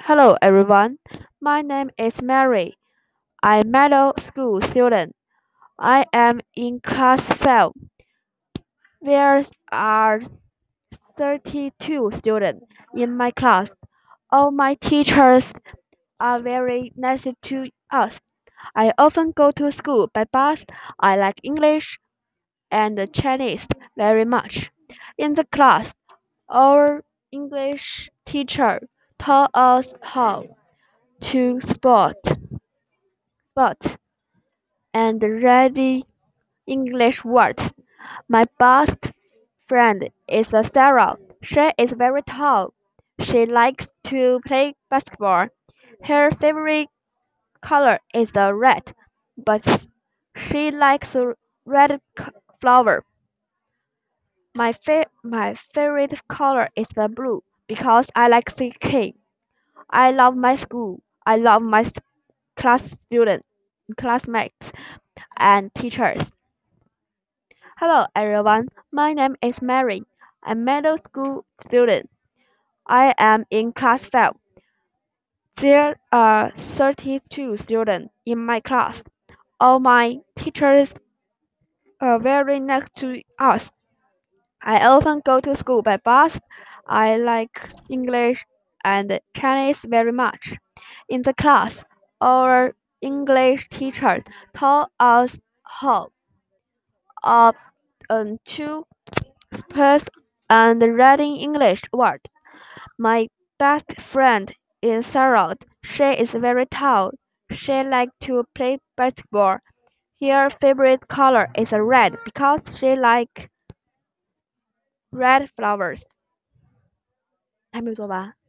Hello everyone, my name is Mary. I'm middle school student. I am in class 5. There are 32 students in my class. All my teachers are very nice to us. I often go to school by bus. I like English and Chinese very much. In the class, our English teacher taught us how to spot and ready English words. My best friend is Sarah. She is very tall. She likes to play basketball. Her favorite color is the red, but she likes red flower. My favorite color is the blue because I like CK. I love my school. I love my classmates, and teachers. Hello everyone, my name is Mary. I'm middle school student. I am in class 5. There are 32 students in my class. All my teachers are very nice to us. I often go to school by bus. I like English and Chinese very much. In the class, our English teacher taught us how up to spell and reading English words. My best friend is Sarah. She is very tall. She likes to play basketball. Her favorite color is red because she likes red flowers. 还没有做完。